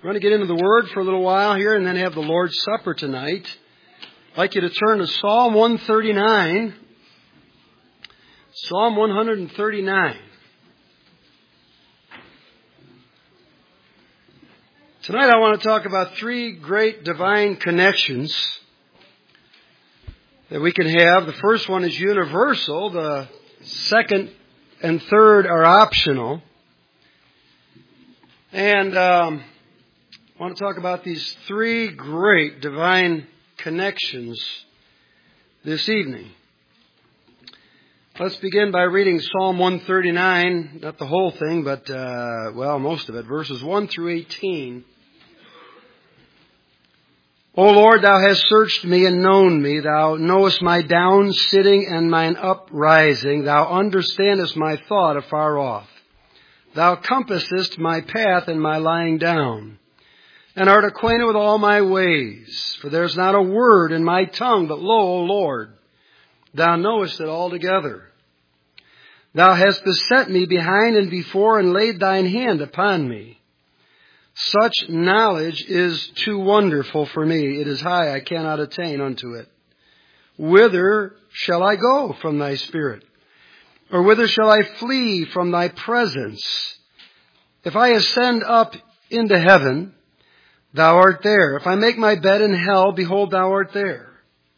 We're going to get into the Word for a little while here and then have the Lord's Supper tonight. I'd like you to turn to Psalm 139. Psalm 139. Tonight I want to talk about three great divine connections that we can have. The first one is universal. The second and third are optional. And I want to talk about these three great divine connections this evening. Let's begin by reading Psalm 139, not the whole thing, but, most of it, verses 1 through 18. O Lord, Thou hast searched me and known me. Thou knowest my down sitting and mine uprising. Thou understandest my thought afar off. Thou compassest my path and my lying down, and art acquainted with all my ways. For there is not a word in my tongue, but lo, O Lord, Thou knowest it altogether. Thou hast beset me behind and before, and laid Thine hand upon me. Such knowledge is too wonderful for me. It is high, I cannot attain unto it. Whither shall I go from Thy Spirit? Or whither shall I flee from Thy presence? If I ascend up into heaven, Thou art there. If I make my bed in hell, behold, Thou art there.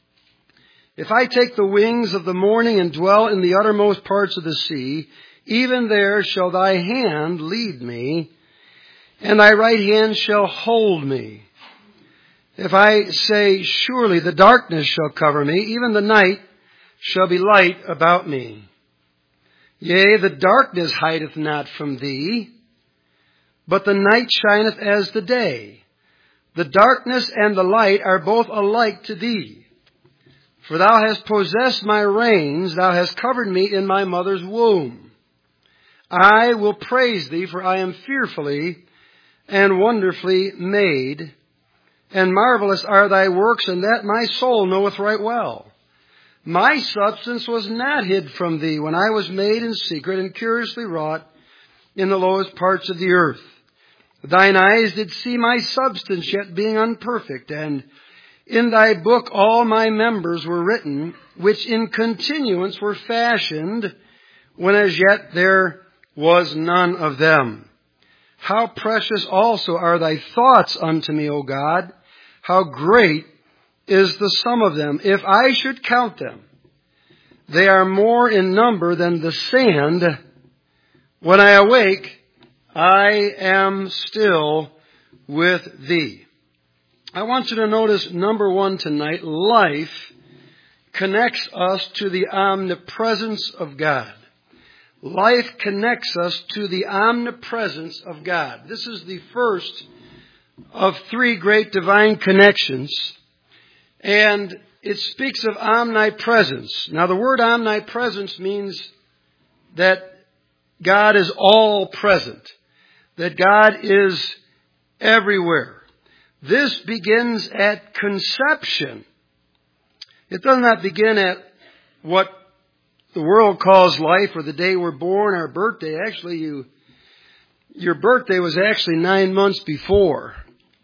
If I take the wings of the morning and dwell in the uttermost parts of the sea, even there shall Thy hand lead me, and Thy right hand shall hold me. If I say, surely the darkness shall cover me, even the night shall be light about me. Yea, the darkness hideth not from Thee, but the night shineth as the day. The darkness and the light are both alike to Thee. For Thou hast possessed my reins, Thou hast covered me in my mother's womb. I will praise Thee, for I am fearfully and wonderfully made, and marvelous are Thy works, and that my soul knoweth right well. My substance was not hid from Thee when I was made in secret and curiously wrought in the lowest parts of the earth. Thine eyes did see my substance, yet being unperfect, and in Thy book all my members were written, which in continuance were fashioned, when as yet there was none of them. How precious also are Thy thoughts unto me, O God! How great is the sum of them! If I should count them, they are more in number than the sand. When I awake, I am still with Thee. I want you to notice, number one tonight, life connects us to the omnipresence of God. Life connects us to the omnipresence of God. This is the first of three great divine connections, and it speaks of omnipresence. Now, the word omnipresence means that God is all present, that God is everywhere. This begins at conception. It does not begin at what the world calls life, or the day we're born, our birthday. Actually, your birthday was actually 9 months before.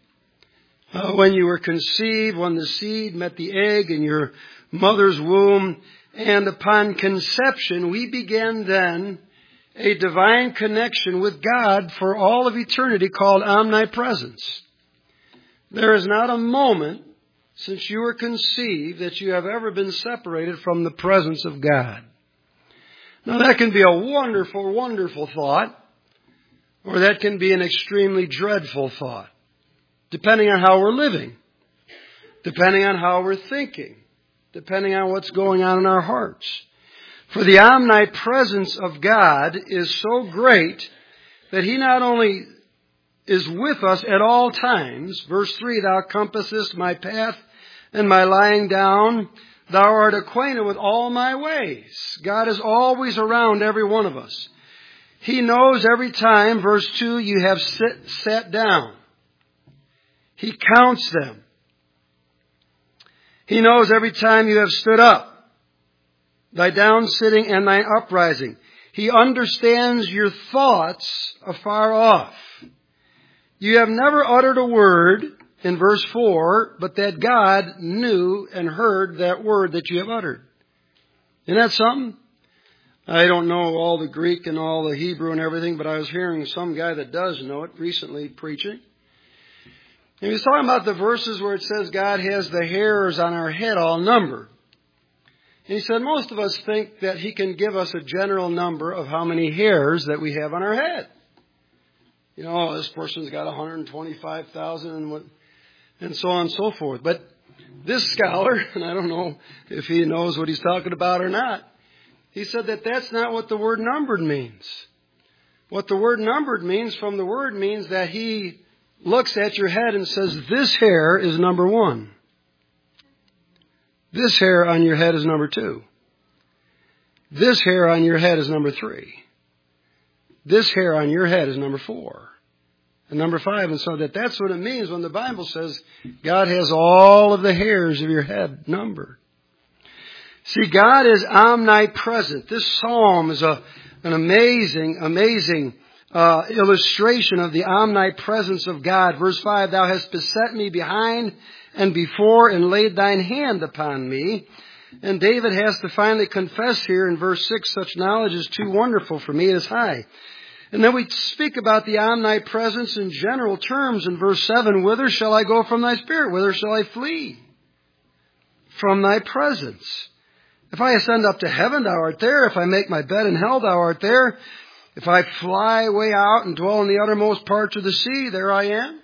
When you were conceived, when the seed met the egg in your mother's womb, and upon conception, we began then a divine connection with God for all of eternity called omnipresence. There is not a moment since you were conceived that you have ever been separated from the presence of God. Now, that can be a wonderful, wonderful thought, or that can be an extremely dreadful thought, depending on how we're living, depending on how we're thinking, depending on what's going on in our hearts. For the omnipresence of God is so great that He not only is with us at all times. Verse 3, Thou compassest my path and my lying down. Thou art acquainted with all my ways. God is always around every one of us. He knows every time, verse 2, you have sat down. He counts them. He knows every time you have stood up. Thy down sitting and thine uprising. He understands your thoughts afar off. You have never uttered a word, in verse 4, but that God knew and heard that word that you have uttered. Isn't that something? I don't know all the Greek and all the Hebrew and everything, but I was hearing some guy that does know it recently preaching. And he was talking about the verses where it says God has the hairs on our head all numbered. And he said most of us think that He can give us a general number of how many hairs that we have on our head. You know, this person's got 125,000 and so on and so forth. But this scholar, and I don't know if he knows what he's talking about or not, he said that that's not what the word numbered means. What the word numbered means from the word means that He looks at your head and says, this hair is number 1. This hair on your head is number 2. This hair on your head is number 3. This hair on your head is number 4. And number 5. And so that's what it means when the Bible says God has all of the hairs of your head numbered. See, God is omnipresent. This psalm is an amazing illustration of the omnipresence of God. Verse 5, Thou hast beset me behind and before and laid Thine hand upon me. And David has to finally confess here in verse 6, such knowledge is too wonderful for me, it is high. And then we speak about the omnipresence in general terms in verse 7. Whither shall I go from Thy Spirit? Whither shall I flee from Thy presence? If I ascend up to heaven, Thou art there. If I make my bed in hell, Thou art there. If I fly way out and dwell in the uttermost parts of the sea, there I am.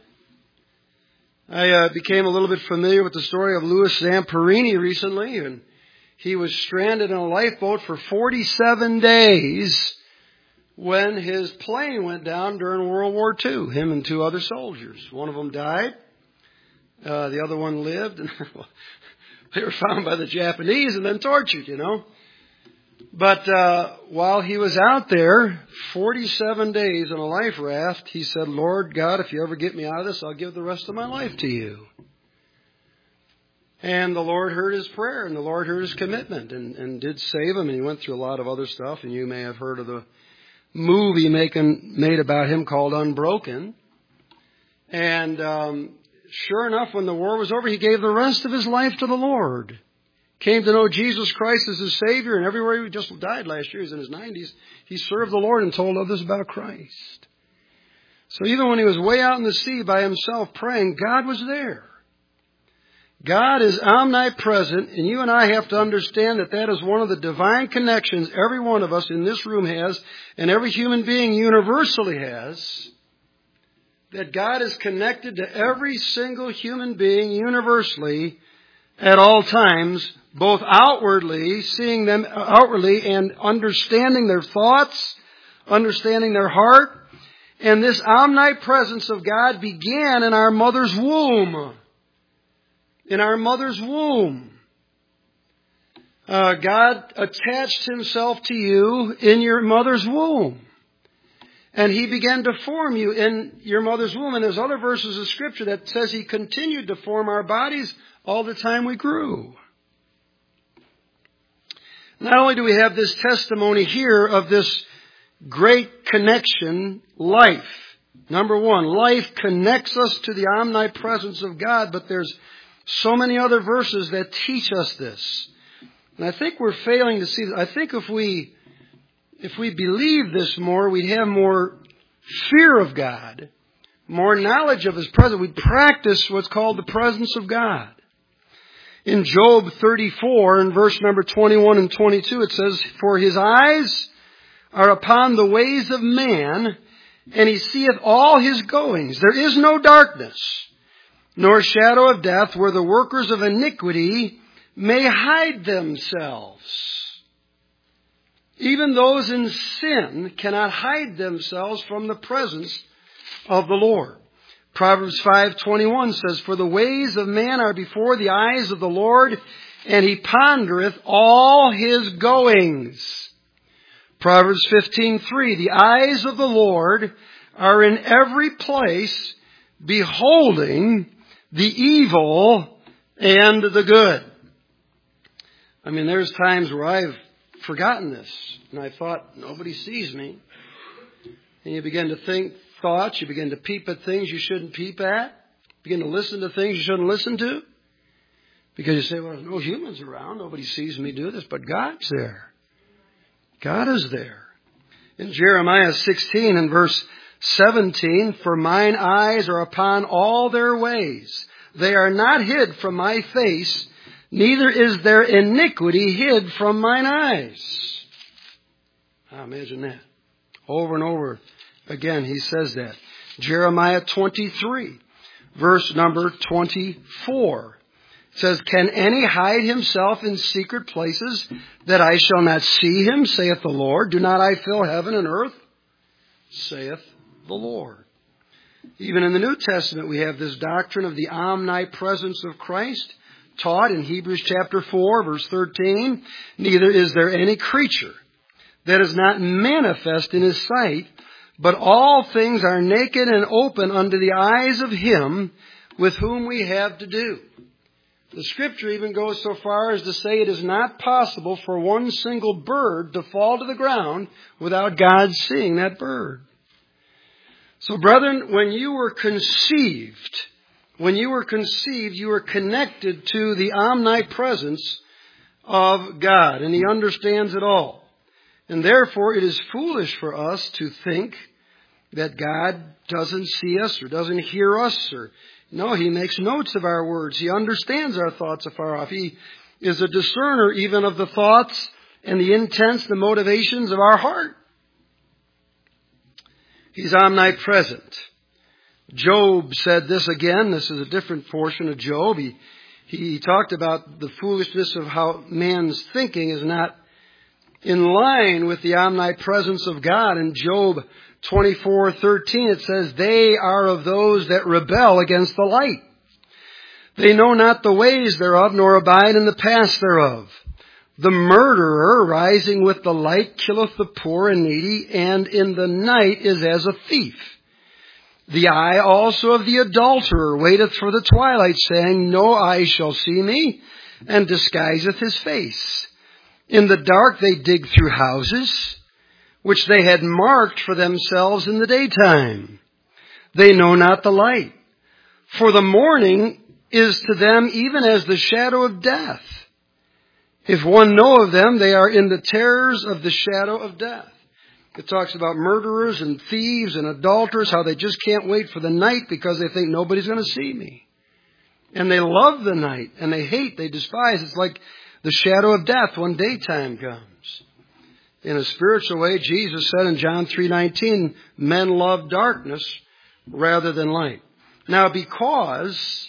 I became a little bit familiar with the story of Louis Zamperini recently, and he was stranded in a lifeboat for 47 days when his plane went down during World War II, him and 2 other soldiers. One of them died. The other one lived. And they were found by the Japanese and then tortured, you know. But while he was out there, 47 days in a life raft, he said, Lord God, if you ever get me out of this, I'll give the rest of my life to you. And the Lord heard his prayer, and the Lord heard his commitment, and did save him. And he went through a lot of other stuff, and you may have heard of the movie made about him called Unbroken. And sure enough, when the war was over, he gave the rest of his life to the Lord. Came to know Jesus Christ as his Savior, and everywhere he just died last year, he was in his 90s, he served the Lord and told others about Christ. So even when he was way out in the sea by himself praying, God was there. God is omnipresent, and you and I have to understand that that is one of the divine connections every one of us in this room has, and every human being universally has, that God is connected to every single human being universally at all times, both outwardly, seeing them outwardly and understanding their thoughts, understanding their heart. And this omnipresence of God began in our mother's womb. In our mother's womb. God attached himself to you in your mother's womb. And he began to form you in your mother's womb. And there's other verses of Scripture that says he continued to form our bodies all the time we grew. Not only do we have this testimony here of this great connection, life. Number one, life connects us to the omnipresence of God, but there's so many other verses that teach us this. And I think we're failing to see this. I think if we believe this more, we'd have more fear of God, more knowledge of his presence. We'd practice what's called the presence of God. In Job 34, in verse number 21 and 22, it says, For his eyes are upon the ways of man, and he seeth all his goings. There is no darkness, nor shadow of death, where the workers of iniquity may hide themselves. Even those in sin cannot hide themselves from the presence of the Lord. Proverbs 5:21 says, For the ways of man are before the eyes of the Lord, and he pondereth all his goings. Proverbs 15:3, The eyes of the Lord are in every place, beholding the evil and the good. I mean, there's times where I've forgotten this, and I thought, nobody sees me. And you begin to think, thoughts. You begin to peep at things you shouldn't peep at. Begin to listen to things you shouldn't listen to. Because you say, well, there's no humans around. Nobody sees me do this. But God's there. God is there. In Jeremiah 16 and verse 17, for mine eyes are upon all their ways. They are not hid from my face, neither is their iniquity hid from mine eyes. Imagine that. Over and over again he says that. Jeremiah 23, verse number 24. Says, can any hide himself in secret places that I shall not see him, saith the Lord? Do not I fill heaven and earth, saith the Lord. Even in the New Testament, we have this doctrine of the omnipresence of Christ taught in Hebrews chapter 4, verse 13. Neither is there any creature that is not manifest in his sight, but all things are naked and open unto the eyes of him with whom we have to do. The Scripture even goes so far as to say it is not possible for one single bird to fall to the ground without God seeing that bird. So, brethren, when you were conceived, you were connected to the omnipresence of God, and He understands it all. And therefore, it is foolish for us to think that God doesn't see us or doesn't hear us or no, He makes notes of our words. He understands our thoughts afar off. He is a discerner even of the thoughts and the intents, the motivations of our heart. He's omnipresent. Job said this again. This is a different portion of Job. He talked about the foolishness of how man's thinking is not in line with the omnipresence of God. In Job 24:13 it says, they are of those that rebel against the light. They know not the ways thereof, nor abide in the paths thereof. The murderer rising with the light killeth the poor and needy, and in the night is as a thief. The eye also of the adulterer waiteth for the twilight, saying, no eye shall see me, and disguiseth his face. In the dark they dig through houses, which they had marked for themselves in the daytime. They know not the light. For the morning is to them even as the shadow of death. If one know of them, they are in the terrors of the shadow of death. It talks about murderers and thieves and adulterers, how they just can't wait for the night because they think nobody's going to see me. And they love the night, and they despise. It's like the shadow of death when daytime comes. In a spiritual way, Jesus said in John 3:19, men love darkness rather than light. Now, because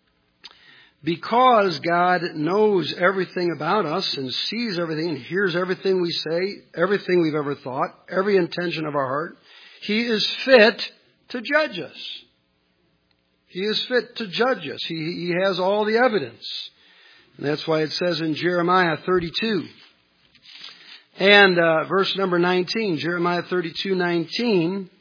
God knows everything about us and sees everything and hears everything we say, everything we've ever thought, every intention of our heart, He is fit to judge us. He is fit to judge us. He has all the evidence. And that's why it says in Jeremiah 32 and verse number 19, Jeremiah 32:19,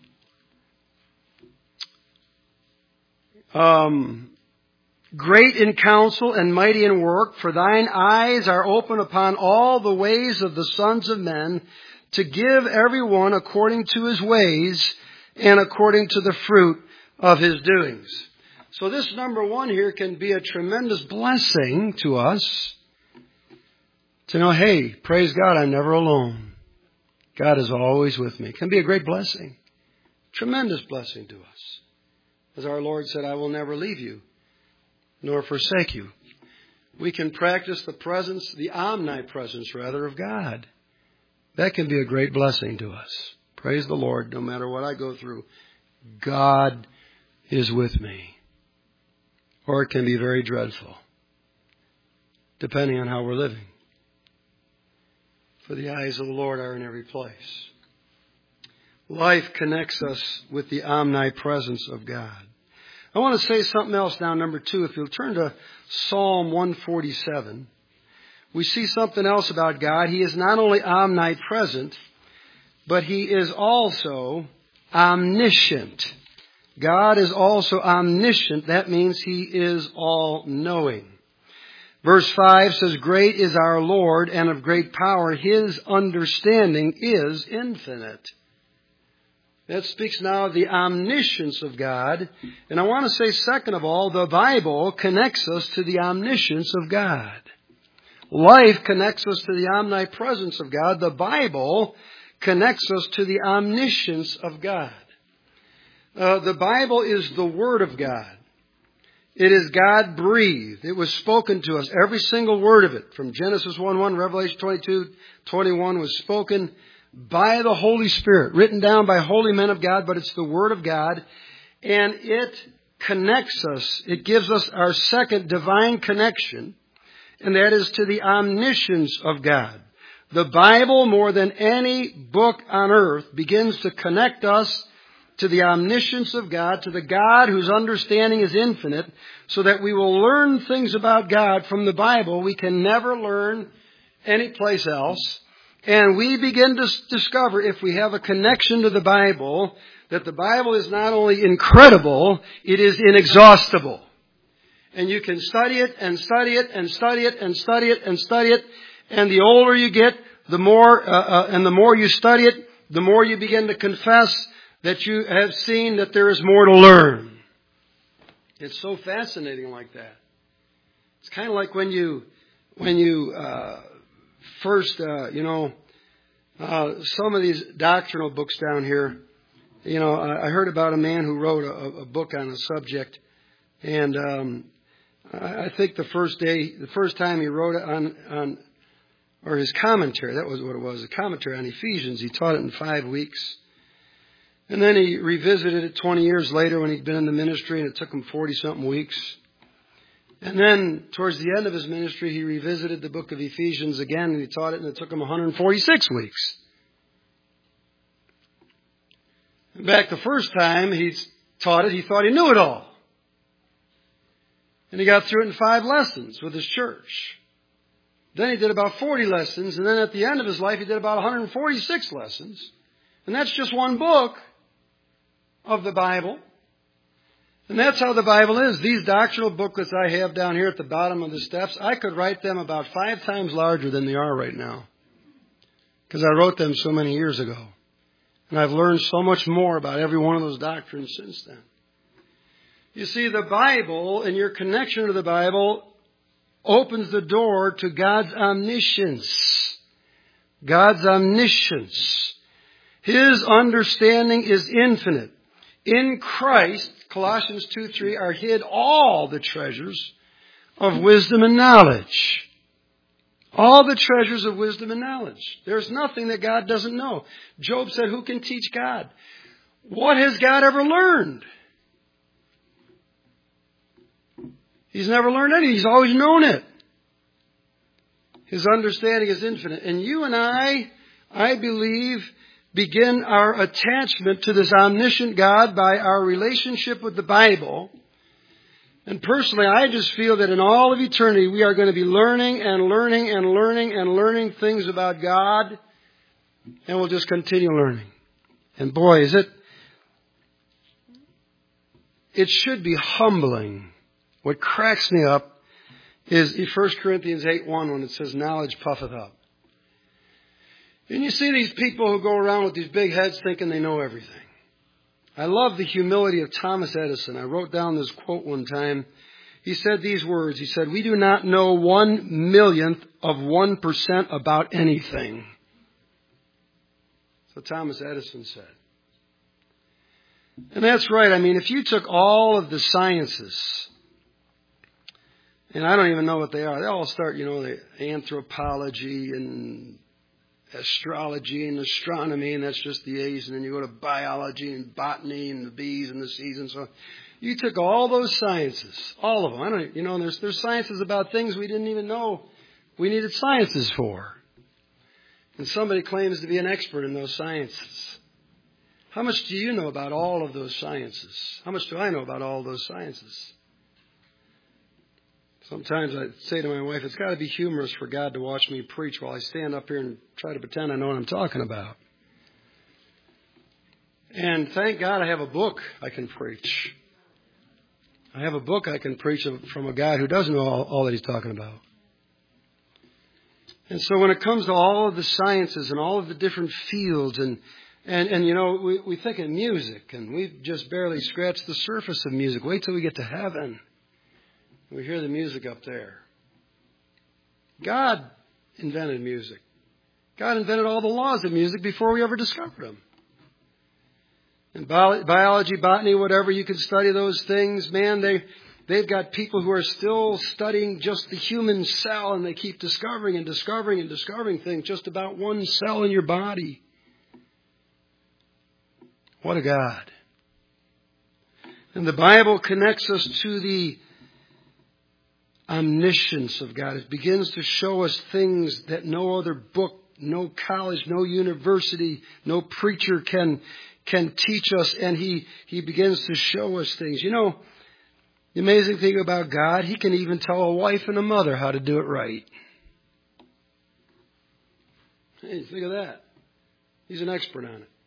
great in counsel and mighty in work, for thine eyes are open upon all the ways of the sons of men, to give every one according to his ways and according to the fruit of his doings. So this number one here can be a tremendous blessing to us to know, hey, praise God, I'm never alone. God is always with me. It can be a great blessing. Tremendous blessing to us. As our Lord said, I will never leave you nor forsake you. We can practice the omnipresence of God. That can be a great blessing to us. Praise the Lord. No matter what I go through, God is with me. Or it can be very dreadful, depending on how we're living. For the eyes of the Lord are in every place. Life connects us with the omnipresence of God. I want to say something else now, number 2. If you'll turn to Psalm 147, we see something else about God. He is not only omnipresent, but He is also omniscient. God is also omniscient. That means He is all-knowing. Verse 5 says, great is our Lord, and of great power. His understanding is infinite. That speaks now of the omniscience of God. And I want to say, second of all, the Bible connects us to the omniscience of God. Life connects us to the omnipresence of God. The Bible connects us to the omniscience of God. The Bible is the Word of God. It is God-breathed. It was spoken to us, every single word of it. From Genesis 1:1, Revelation 22:21 was spoken by the Holy Spirit, written down by holy men of God, but it's the Word of God. And it connects us. It gives us our second divine connection, and that is to the omniscience of God. The Bible, more than any book on earth, begins to connect us to the omniscience of God, to the God whose understanding is infinite, so that we will learn things about God from the Bible we can never learn anyplace else. And we begin to discover, if we have a connection to the Bible, that the Bible is not only incredible, it is inexhaustible. And you can study it and study it and study it and study it and study it. And the older you get, the more you study it, the more you begin to confess that you have seen that there is more to learn. It's so fascinating like that. It's kind of like when you first, some of these doctrinal books down here, I heard about a man who wrote a book on a subject, and I think the first time he wrote it on his commentary, that was what it was, a commentary on Ephesians. He taught it in 5 weeks. And then he revisited it 20 years later when he'd been in the ministry, and it took him 40-something weeks. And then towards the end of his ministry, he revisited the book of Ephesians again, and he taught it, and it took him 146 weeks. And back the first time he taught it, he thought he knew it all. And he got through it in 5 lessons with his church. Then he did about 40 lessons, and then at the end of his life, he did about 146 lessons. And that's just one book of the Bible. And that's how the Bible is. These doctrinal booklets I have down here at the bottom of the steps, I could write them about 5 times larger than they are right now, because I wrote them so many years ago. And I've learned so much more about every one of those doctrines since then. You see, the Bible and your connection to the Bible opens the door to God's omniscience. God's omniscience. His understanding is infinite. In Christ, Colossians 2:3, are hid all the treasures of wisdom and knowledge. All the treasures of wisdom and knowledge. There's nothing that God doesn't know. Job said, who can teach God? What has God ever learned? He's never learned anything. He's always known it. His understanding is infinite. And you and I believe, begin our attachment to this omniscient God by our relationship with the Bible. And personally, I just feel that in all of eternity, we are going to be learning and learning and learning and learning things about God. And we'll just continue learning. And boy, it should be humbling. What cracks me up is 1 Corinthians 8:1 when it says, knowledge puffeth up. And you see these people who go around with these big heads thinking they know everything. I love the humility of Thomas Edison. I wrote down this quote one time. He said these words. He said, we do not know 1/1,000,000th of 1% about anything. So Thomas Edison said. And that's right. I mean, if you took all of the sciences, and I don't even know what they are. They all start, the anthropology and astrology and astronomy, and that's just the A's. And then you go to biology and botany and the B's and the C's and so on. You took all those sciences, all of them. There's sciences about things we didn't even know we needed sciences for. And somebody claims to be an expert in those sciences. How much do you know about all of those sciences? How much do I know about all those sciences? Sometimes I say to my wife, it's got to be humorous for God to watch me preach while I stand up here and try to pretend I know what I'm talking about. And thank God I have a book I can preach. I have a book I can preach from a guy who doesn't know all that he's talking about. And so when it comes to all of the sciences and all of the different fields and And you know, we think of music, and we've just barely scratched the surface of music. Wait till we get to heaven. We hear the music up there. God invented music. God invented all the laws of music before we ever discovered them. In biology, botany, whatever, you can study those things. Man, they've got people who are still studying just the human cell, and they keep discovering and discovering and discovering things just about one cell in your body. What a God. And the Bible connects us to the omniscience of God. It begins to show us things that no other book, no college, no university, no preacher can teach us. And He begins to show us things. You know, the amazing thing about God, He can even tell a wife and a mother how to do it right. Hey, think of that. He's an expert on it.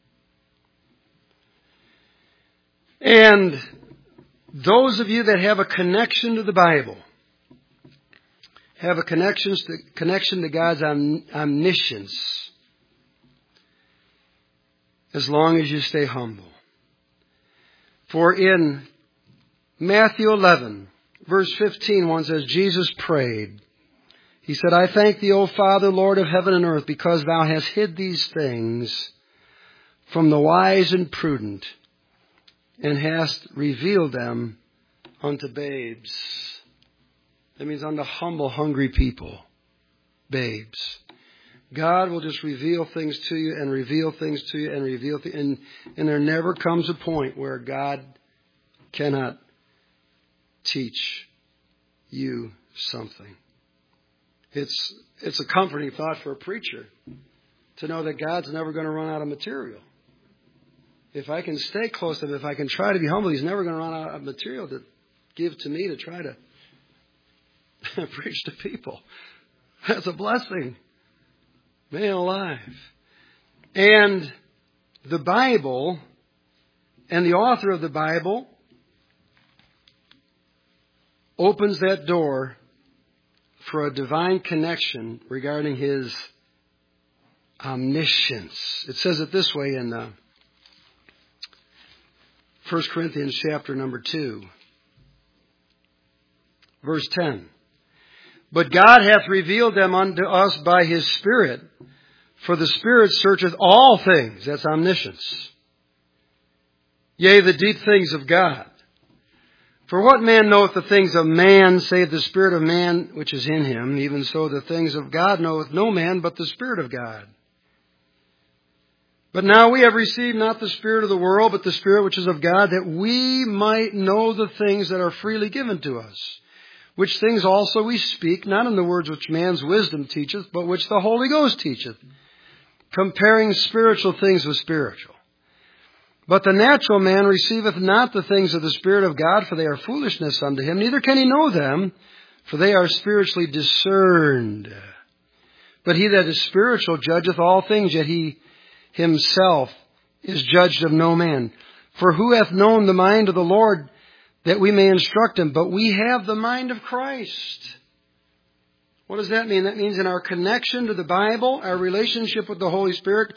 And those of you that have a connection to the Bible, have a connection to God's omniscience, as long as you stay humble. For in Matthew 11, verse 15, one says, Jesus prayed. He said, I thank thee, O Father, Lord of heaven and earth, because thou hast hid these things from the wise and prudent, and hast revealed them unto babes. That means unto humble, hungry people. Babes. God will just reveal things to you and reveal things to you and reveal things. And there never comes a point where God cannot teach you something. It's a comforting thought for a preacher to know that God's never going to run out of material. If I can stay close to Him, if I can try to be humble, He's never going to run out of material to give to me to try to preach to people. That's a blessing. Man alive. And the Bible and the author of the Bible opens that door for a divine connection regarding His omniscience. It says it this way in 1 Corinthians chapter number 2, verse 10. But God hath revealed them unto us by His Spirit, for the Spirit searcheth all things, that's omniscience, yea, the deep things of God. For what man knoweth the things of man, save the Spirit of man which is in him? Even so the things of God knoweth no man but the Spirit of God. But now we have received not the spirit of the world, but the Spirit which is of God, that we might know the things that are freely given to us. Which things also we speak, not in the words which man's wisdom teacheth, but which the Holy Ghost teacheth, comparing spiritual things with spiritual. But the natural man receiveth not the things of the Spirit of God, for they are foolishness unto him, neither can he know them, for they are spiritually discerned. But he that is spiritual judgeth all things, yet he himself is judged of no man. For who hath known the mind of the Lord, that we may instruct him? But we have the mind of Christ. What does that mean? That means in our connection to the Bible, our relationship with the Holy Spirit,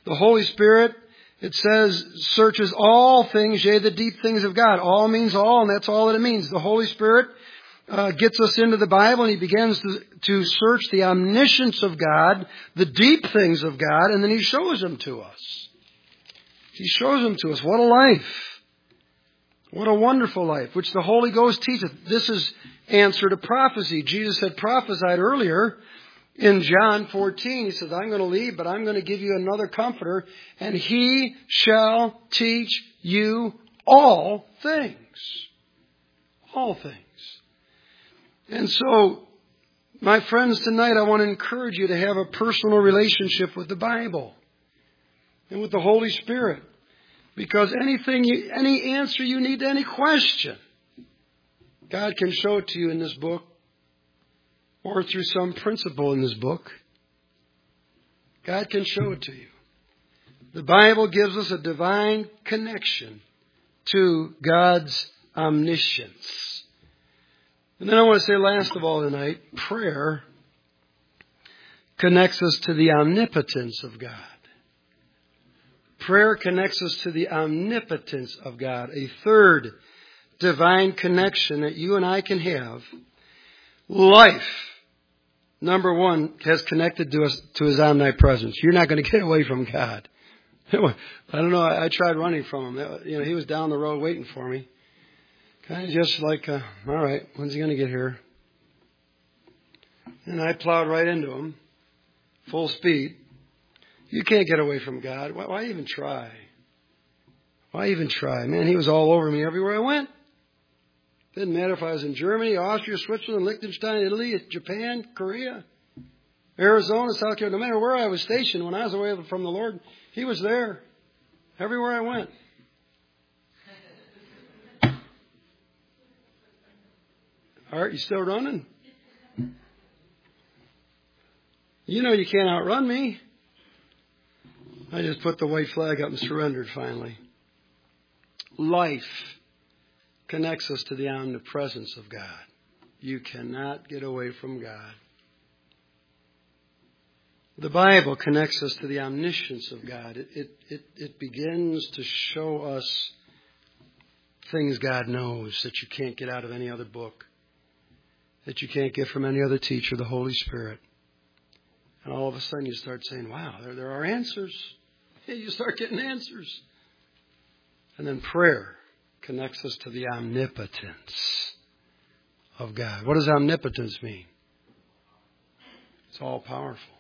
it says, searches all things, yea, the deep things of God. All means all, and that's all that it means. The Holy Spirit gets us into the Bible, and He begins to search the omniscience of God, the deep things of God, and then He shows them to us. He shows them to us. What a life. What a wonderful life, which the Holy Ghost teacheth. This is answer to prophecy. Jesus had prophesied earlier in John 14. He says, I'm going to leave, but I'm going to give you another comforter, and He shall teach you all things. All things. And so, my friends, tonight I want to encourage you to have a personal relationship with the Bible and with the Holy Spirit. Because any answer you need to any question, God can show it to you in this book or through some principle in this book. God can show it to you. The Bible gives us a divine connection to God's omniscience. And then I want to say last of all tonight, prayer connects us to the omnipotence of God. Prayer connects us to the omnipotence of God. A third divine connection that you and I can have. Life, number one, has connected to us to His omnipresence. You're not going to get away from God. I don't know. I tried running from Him. He was down the road waiting for me. Kind of just like, all right, when's He going to get here? And I plowed right into Him, full speed. You can't get away from God. Why even try? Why even try? Man, He was all over me everywhere I went. Didn't matter if I was in Germany, Austria, Switzerland, Liechtenstein, Italy, Japan, Korea, Arizona, South Carolina. No matter where I was stationed, when I was away from the Lord, He was there. Everywhere I went. Art, you still running? You know you can't outrun me. I just put the white flag up and surrendered finally. Life connects us to the omnipresence of God. You cannot get away from God. The Bible connects us to the omniscience of God. It begins to show us things God knows that you can't get out of any other book, that you can't get from any other teacher, the Holy Spirit. And all of a sudden you start saying, wow, there are answers. You start getting answers. And then prayer connects us to the omnipotence of God. What does omnipotence mean? It's all powerful.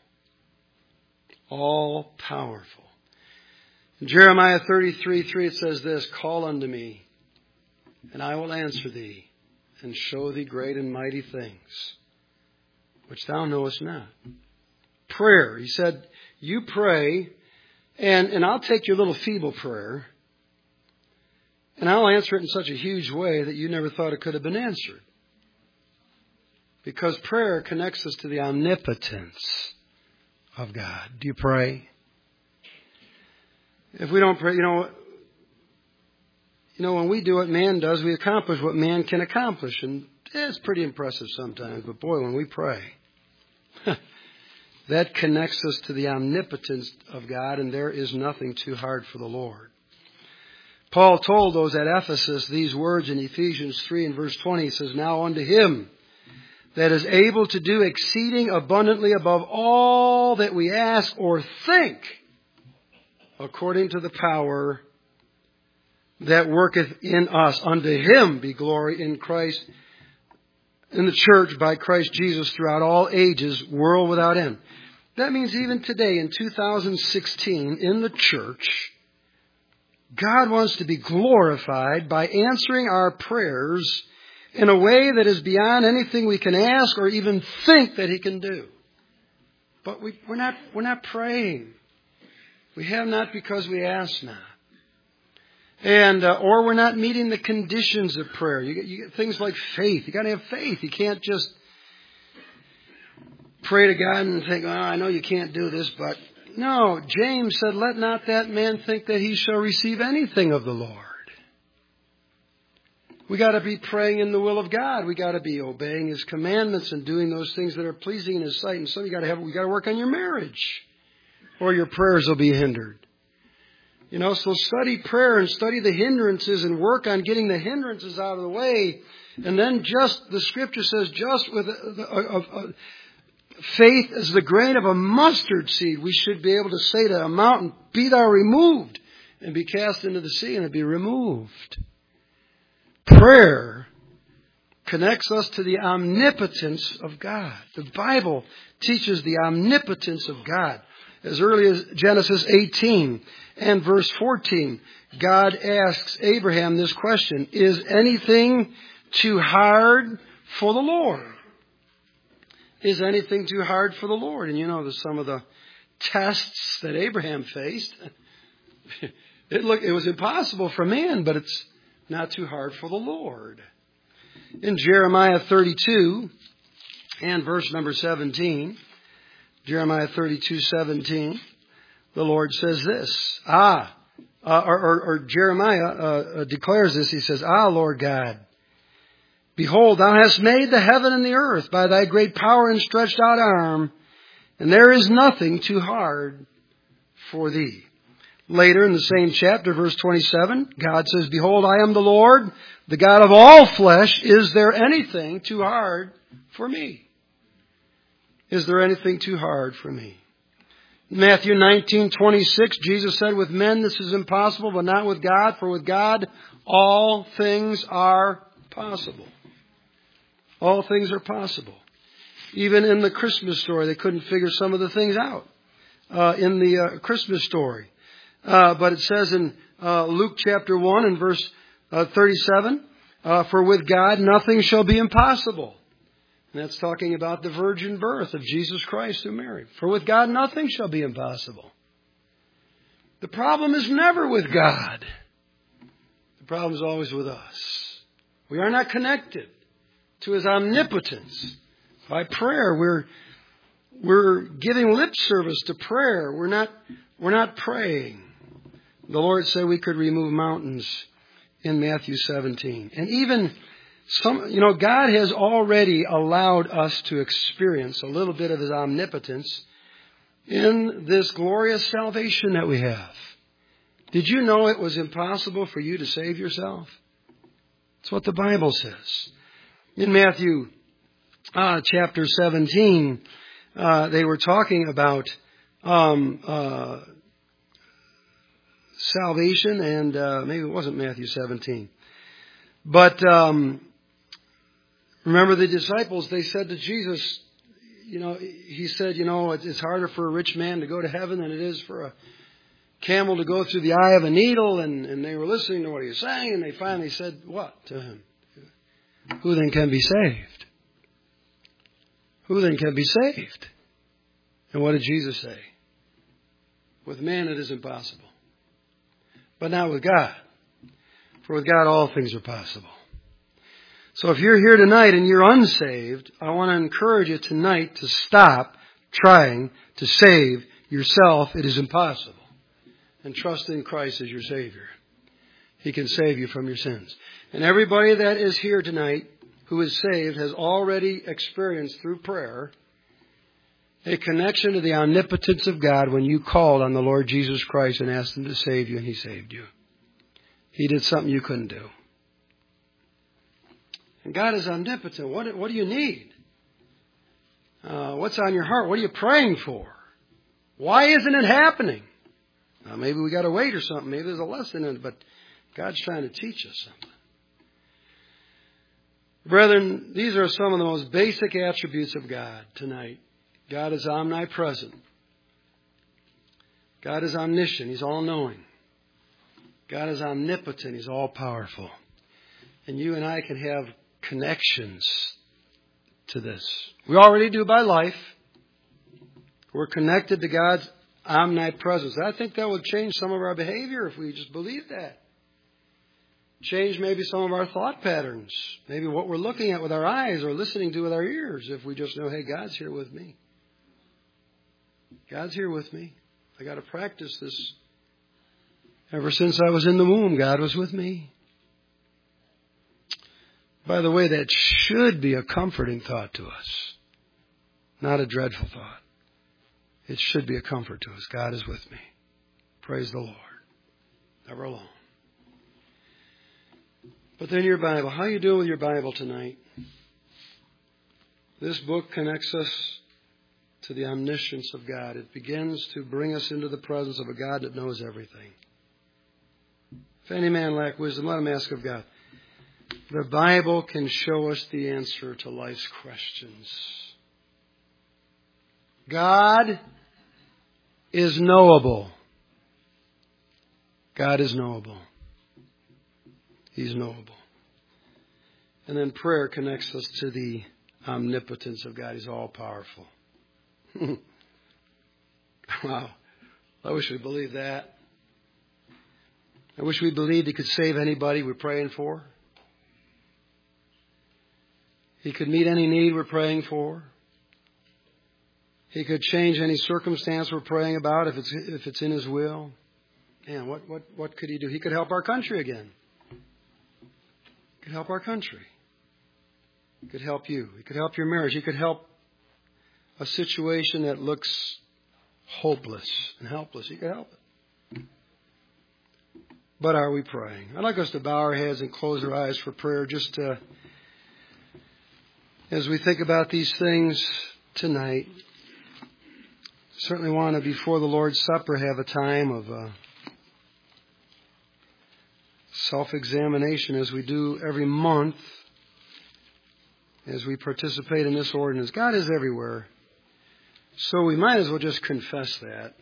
All powerful. In Jeremiah 33:3 it says this, call unto me, and I will answer thee, and show thee great and mighty things, which thou knowest not. Prayer. He said, you pray, and I'll take your little feeble prayer, and I'll answer it in such a huge way that you never thought it could have been answered. Because prayer connects us to the omnipotence of God. Do you pray? If we don't pray, when we do what man does, we accomplish what man can accomplish. And it's pretty impressive sometimes. But boy, when we pray, that connects us to the omnipotence of God, and there is nothing too hard for the Lord. Paul told those at Ephesus these words in Ephesians 3 and verse 20. He says, now unto Him that is able to do exceeding abundantly above all that we ask or think, according to the power that worketh in us. Unto Him be glory in Christ, in the church by Christ Jesus throughout all ages, world without end. That means even today in 2016 in the church, God wants to be glorified by answering our prayers in a way that is beyond anything we can ask or even think that He can do. But we're not praying. We have not because we ask not. And or we're not meeting the conditions of prayer. You get things like faith. You got to have faith. You can't just pray to God and think, I know you can't do this, but no. James said, let not that man think that he shall receive anything of the Lord. We got to be praying in the will of God. We got to be obeying His commandments and doing those things that are pleasing in His sight. And so we got to work on your marriage, or your prayers will be hindered. So study prayer and study the hindrances and work on getting the hindrances out of the way. And then the Scripture says, just with faith as the grain of a mustard seed, we should be able to say to a mountain, be thou removed, and be cast into the sea, and it be removed. Prayer connects us to the omnipotence of God. The Bible teaches the omnipotence of God. As early as Genesis 18 and verse 14, God asks Abraham this question, is anything too hard for the Lord? Is anything too hard for the Lord? And there's some of the tests that Abraham faced. It was impossible for man, but it's not too hard for the Lord. In Jeremiah 32 and verse number 17, Jeremiah 32:17, the Lord says this. Jeremiah declares this. He says, Lord God, behold, thou hast made the heaven and the earth by thy great power and stretched out arm, and there is nothing too hard for thee. Later in the same chapter, verse 27, God says, "Behold, I am the Lord, the God of all flesh. Is there anything too hard for me?" Is there anything too hard for me? Matthew 19:26, Jesus said, "With men this is impossible, but not with God, for with God all things are possible." All things are possible. Even in the Christmas story, they couldn't figure some of the things out in the Christmas story. But it says in Luke chapter 1 and verse 37, "For with God nothing shall be impossible." And that's talking about the virgin birth of Jesus Christ through Mary. For with God nothing shall be impossible. The problem is never with God. The problem is always with us. We are not connected to His omnipotence by prayer. We're giving lip service to prayer. We're not praying. The Lord said we could remove mountains in Matthew 17. And even God has already allowed us to experience a little bit of His omnipotence in this glorious salvation that we have. Did you know it was impossible for you to save yourself? That's what the Bible says. In Matthew chapter 17, they were talking about salvation, and maybe it wasn't Matthew 17. But remember the disciples, they said to Jesus, He said, it's harder for a rich man to go to heaven than it is for a camel to go through the eye of a needle. And they were listening to what He was saying, and they finally said, what to Him? Who then can be saved? Who then can be saved? And what did Jesus say? With man it is impossible, but not with God. For with God all things are possible. So if you're here tonight and you're unsaved, I want to encourage you tonight to stop trying to save yourself. It is impossible. And trust in Christ as your Savior. He can save you from your sins. And everybody that is here tonight who is saved has already experienced through prayer a connection to the omnipotence of God when you called on the Lord Jesus Christ and asked Him to save you, and He saved you. He did something you couldn't do. And God is omnipotent. What do you need? What's on your heart? What are you praying for? Why isn't it happening? Maybe we got to wait or something. Maybe there's a lesson in it, but God's trying to teach us something. Brethren, these are some of the most basic attributes of God tonight. God is omnipresent. God is omniscient. He's all-knowing. God is omnipotent. He's all-powerful. And you and I can have connections to this. We already do by life. We're connected to God's omnipresence. I think that would change some of our behavior if we just believed that. Change maybe some of our thought patterns. Maybe what we're looking at with our eyes or listening to with our ears if we just know, hey, God's here with me. God's here with me. I got to practice this. Ever since I was in the womb, God was with me. By the way, that should be a comforting thought to us. Not a dreadful thought. It should be a comfort to us. God is with me. Praise the Lord. Never alone. But then your Bible. How are you doing with your Bible tonight? This book connects us to the omniscience of God. It begins to bring us into the presence of a God that knows everything. If any man lack wisdom, let him ask of God. The Bible can show us the answer to life's questions. God is knowable. God is knowable. He's knowable. And then prayer connects us to the omnipotence of God. He's all-powerful. Wow. I wish we believed that. I wish we believed He could save anybody we're praying for. He could meet any need we're praying for. He could change any circumstance we're praying about if it's in His will. Man, what could He do? He could help our country again. He could help our country. He could help you. He could help your marriage. He could help a situation that looks hopeless and helpless. He could help it. But are we praying? I'd like us to bow our heads and close our eyes for prayer just as we think about these things tonight. Certainly want to, before the Lord's Supper, have a time of self-examination as we do every month as we participate in this ordinance. God is everywhere. So we might as well just confess that.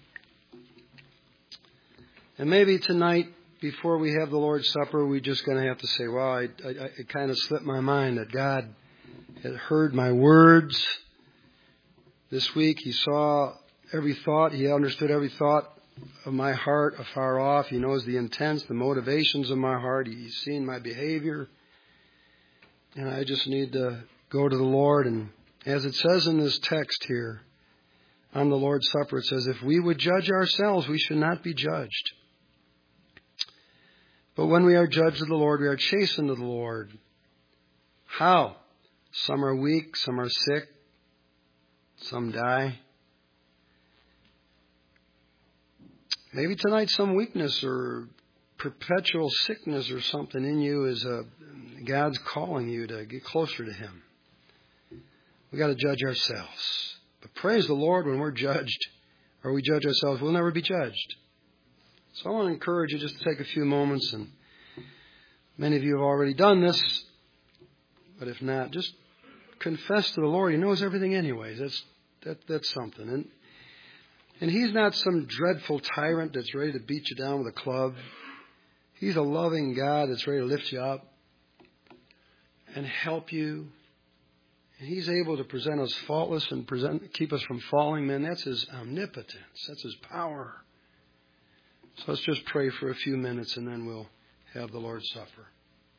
And maybe tonight, before we have the Lord's Supper, we're just going to have to say, well, it kind of slipped my mind that God had heard my words this week. He saw every thought. He understood every thought of my heart afar off. He knows the intents, the motivations of my heart. He's seen my behavior. And I just need to go to the Lord. And as it says in this text here, on the Lord's Supper, it says, if we would judge ourselves, we should not be judged. But when we are judged of the Lord, we are chastened of the Lord. How? Some are weak, some are sick, some die. Maybe tonight some weakness or perpetual sickness or something in you is God's calling you to get closer to Him. We've got to judge ourselves. But praise the Lord, when we're judged, or we judge ourselves, we'll never be judged. So I want to encourage you just to take a few moments, and many of you have already done this, but if not, just confess to the Lord. He knows everything anyways. That's something. And He's not some dreadful tyrant that's ready to beat you down with a club. He's a loving God that's ready to lift you up and help you. And He's able to present us faultless and keep us from falling. Man, that's His omnipotence. That's His power. So let's just pray for a few minutes and then we'll have the Lord's Supper.